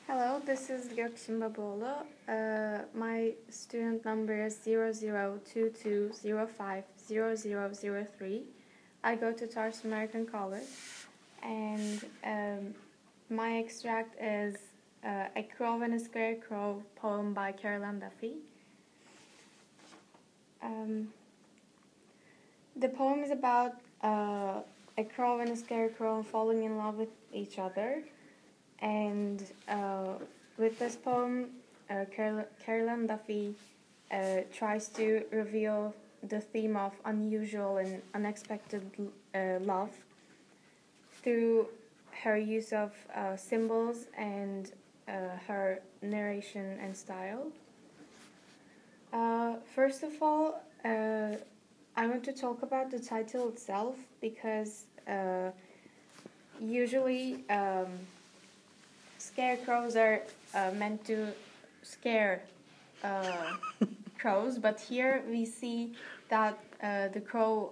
Hello, this is Gökçin Baboğlu. My student number is 0022050003. I go to Tarsus American College, and my extract is A Crow and a Scarecrow poem by Carolyn Duffy. The poem is about a crow and a scarecrow falling in love with each other. And with this poem, Carolyn Duffy tries to reveal the theme of unusual and unexpected love through her use of symbols and her narration and style. First of all, I want to talk about the title itself because usually scarecrows are meant to scare crows, but here we see that the crow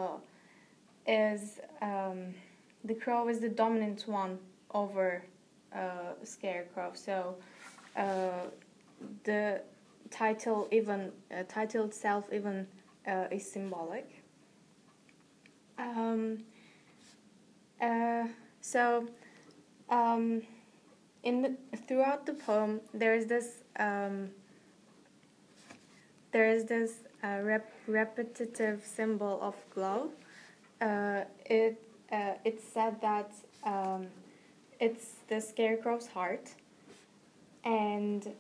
is the dominant one over scarecrow. So the title itself even is symbolic. Throughout the poem, there is this repetitive symbol of glow. It's said that it's the scarecrow's heart, and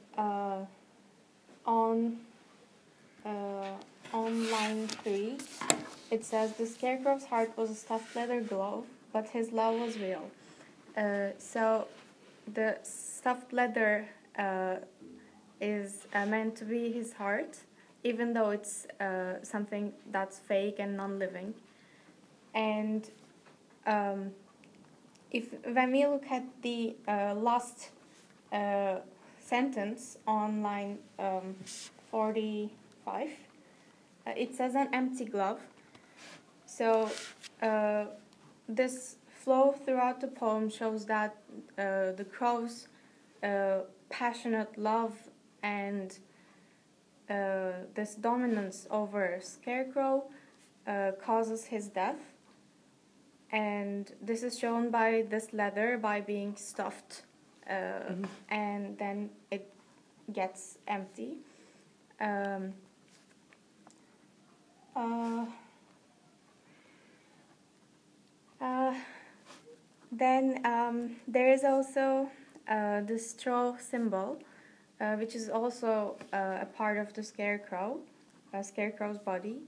on line 3, it says the scarecrow's heart was a stuffed leather glove, but his love was real. So the stuffed leather is meant to be his heart, even though it's something that's fake and non-living. And when we look at the last sentence on line 45, it says an empty glove. So this flow throughout the poem shows that the crow's passionate love and this dominance over Scarecrow causes his death. And this is shown by this leather by being stuffed, and then it gets empty. Then there is also the straw symbol, which is also a part of the scarecrow's body.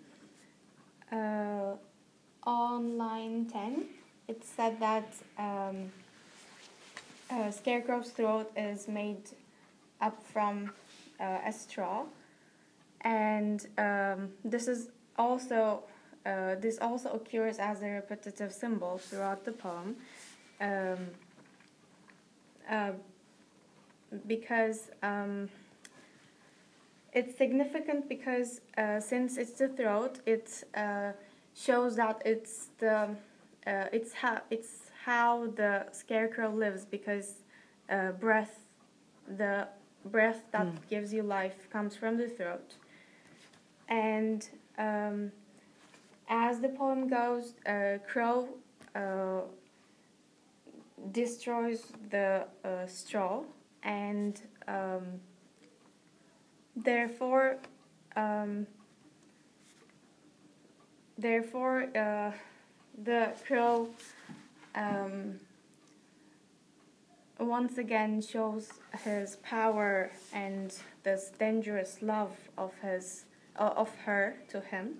On line 10, it said that scarecrow's throat is made up from a straw, and this also occurs as a repetitive symbol throughout the poem, because it's significant because since it's the throat, it shows that it's how the scarecrow lives, because the breath that gives you life comes from the throat. And as the poem goes, Crow destroys the straw, and therefore the crow once again shows his power and this dangerous love of her to him.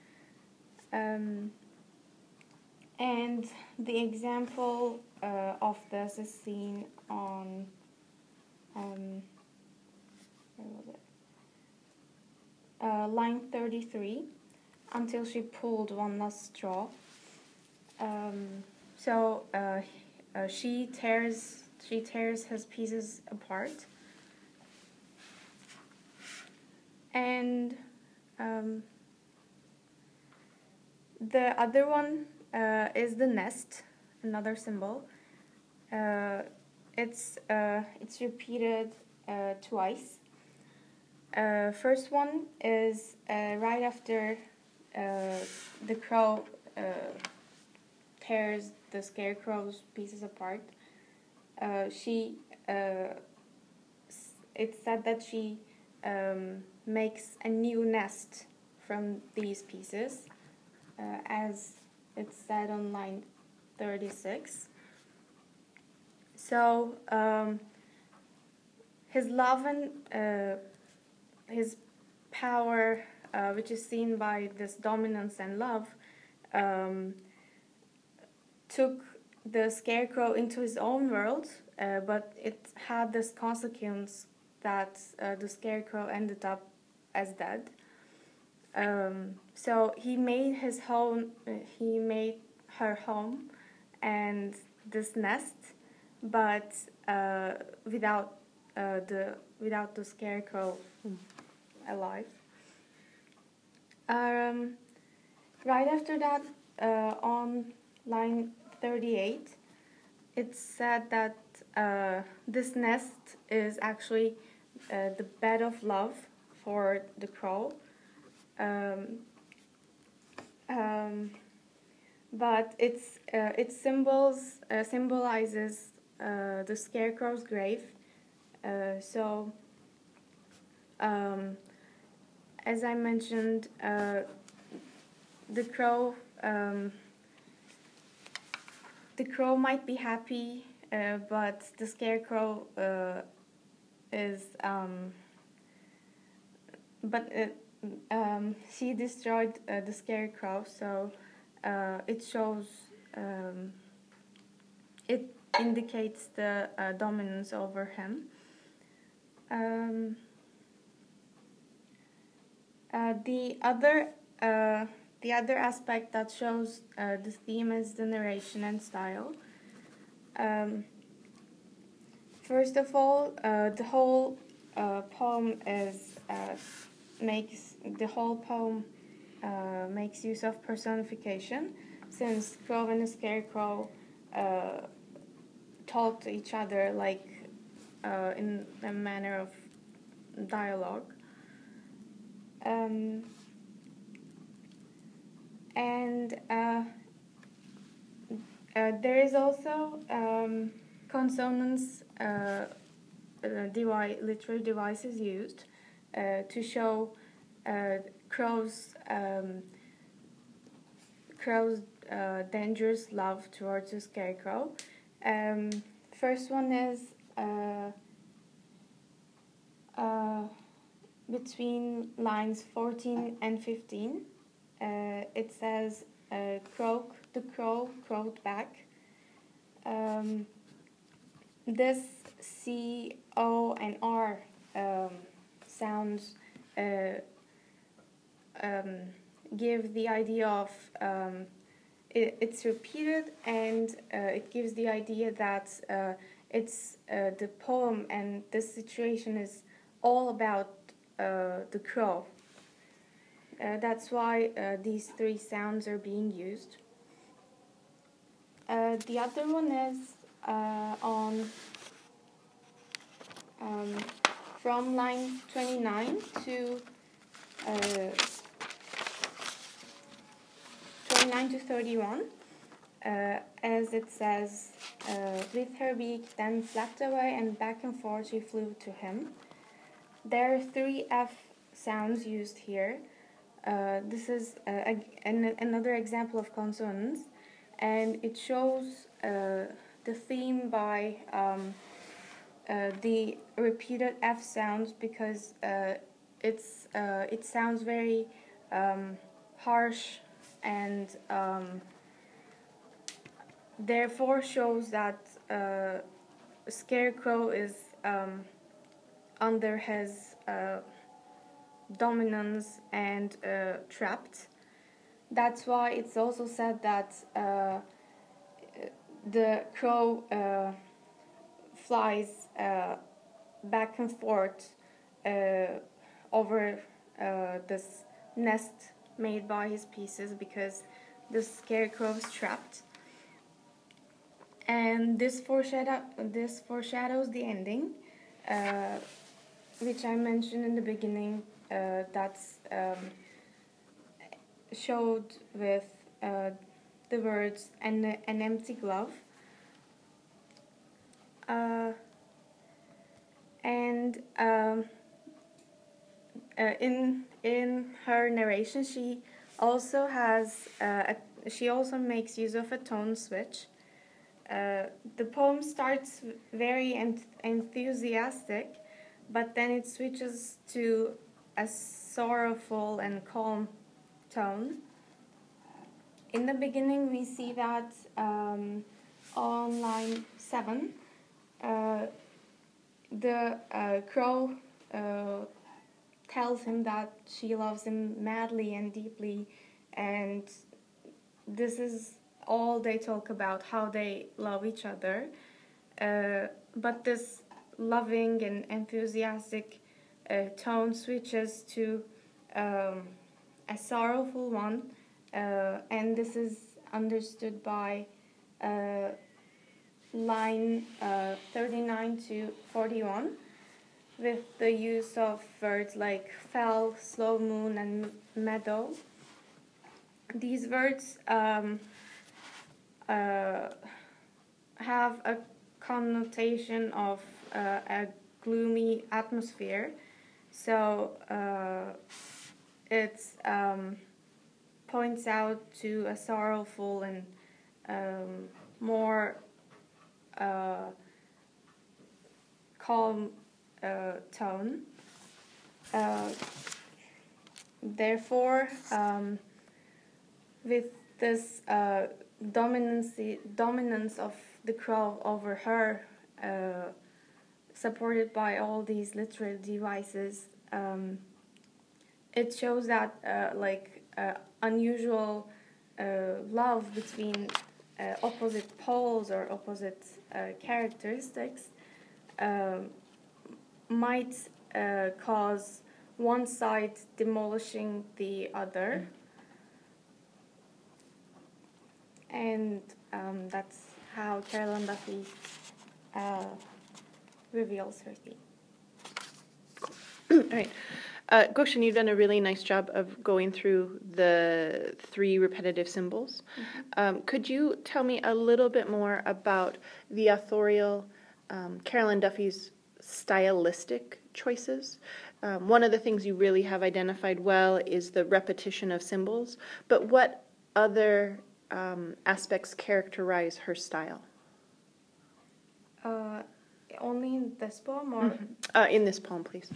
And the example of this is seen on where was it? Line 33. Until she pulled one last straw. So she tears his pieces apart, and the other one is the nest, another symbol. it's repeated twice. First one is right after the crow tears the scarecrow's pieces apart. She it's said that she makes a new nest from these pieces, as it's said on line 36. So his love and his power, which is seen by this dominance and love, took the scarecrow into his own world, but it had this consequence that the scarecrow ended up as dead. So he made his home. He made her home, and this nest, but without the scarecrow alive. Right after that, on line 38, it's said that this nest is actually the bed of love for the crow. But it symbolizes the scarecrow's grave. So, as I mentioned, the crow might be happy, but the scarecrow is she destroyed the scarecrow, so it shows it indicates the dominance over him. The other aspect that shows the theme is the narration and style. First of all, the whole poem makes use of personification, since crow and the scarecrow talk to each other like in a manner of dialogue. There is also consonants, literary devices used to show crow's dangerous love towards the scarecrow. First one is between lines 14 and 15. It says, the crow crowed back. This C, O, and R sounds give the idea of it's repeated, and it gives the idea that it's the poem and this situation is all about the crow. That's why these three sounds are being used. The other one is from line 29 to 31, as it says, with her beak then flapped away and back and forth she flew to him. There are three F sounds used here. This is another example of consonants, and it shows the theme by the repeated F sounds, because it sounds very harsh, and therefore shows that Scarecrow is under his dominance and trapped. That's why it's also said that the crow flies back and forth over this nest made by his pieces, because the scarecrow is trapped. And this foreshadows the ending, which I mentioned in the beginning. That's showed with the words an empty glove. And in her narration, she also she also makes use of a tone switch. The poem starts very enthusiastic, but then it switches to a sorrowful and calm tone. In the beginning, we see that on line 7, the crow tells him that she loves him madly and deeply, and this is all they talk about, how they love each other. But this loving and enthusiastic tone switches to a sorrowful one, and this is understood by line 39 to 41, with the use of words like fell, slow moon, and meadow. These words have a connotation of a gloomy atmosphere, so it points out to a sorrowful and more calm tone. Therefore, with this dominance of the crow over her, supported by all these literary devices, it shows that unusual love between opposite poles or opposite characteristics might cause one side demolishing the other. And that's how Carolyn Duffy reveals her theme. All right. Gökçen, you've done a really nice job of going through the 3 repetitive symbols. Mm-hmm. Could you tell me a little bit more about the authorial Carolyn Duffy's stylistic choices? One of the things you really have identified well is the repetition of symbols, but what other aspects characterize her style? Only in this poem, or in this poem, please.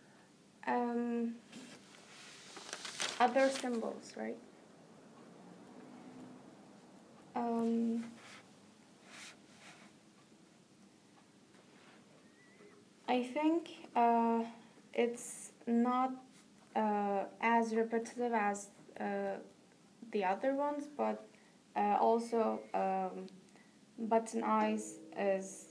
Other symbols, right? I think it's not as repetitive as the other ones, but also button eyes is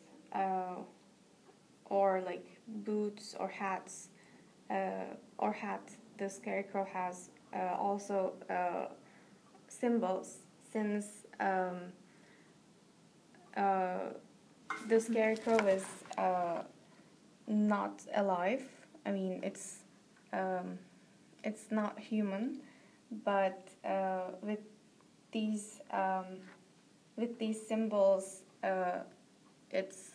or like boots or hats or hat. The scarecrow has also symbols, since the scarecrow is not alive. I mean, it's not human, but with these symbols, it's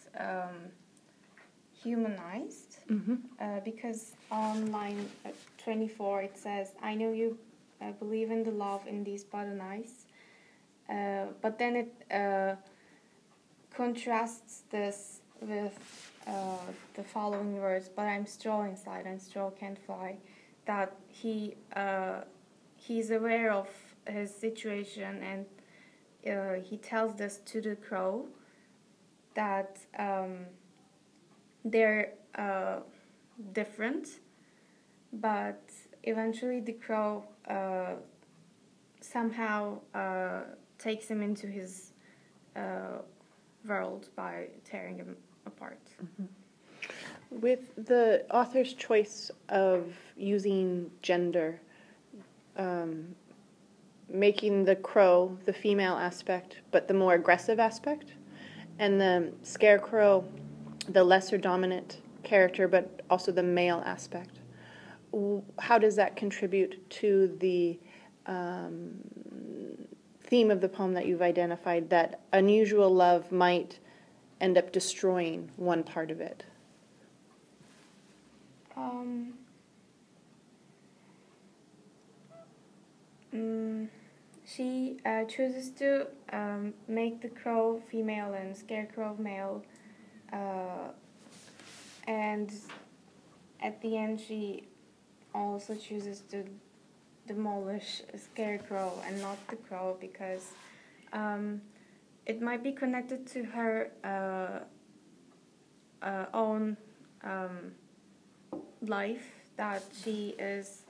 humanized. Mm-hmm. Because on line 24 it says, "I know you believe in the love in these button eyes," but then it contrasts this with the following words, "But I'm straw inside, and straw can't fly." That he's aware of his situation, and he tells this to the crow, that they're different, but eventually the crow somehow takes him into his world by tearing him apart. Mm-hmm. With the author's choice of using gender, making the crow the female aspect, but the more aggressive aspect, and the scarecrow, the lesser dominant character, but also the male aspect. How does that contribute to the theme of the poem that you've identified, that unusual love might end up destroying one part of it? She chooses to make the crow female and scarecrow male, and at the end she also chooses to demolish a scarecrow and not the crow, because it might be connected to her own life, that she is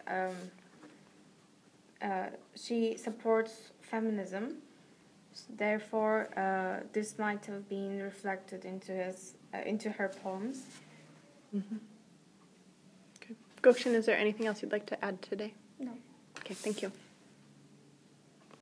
she supports feminism. Therefore, this might have been reflected into her poems. Mm-hmm. Okay. Gokshin, is there anything else you'd like to add today? No. Okay, thank you.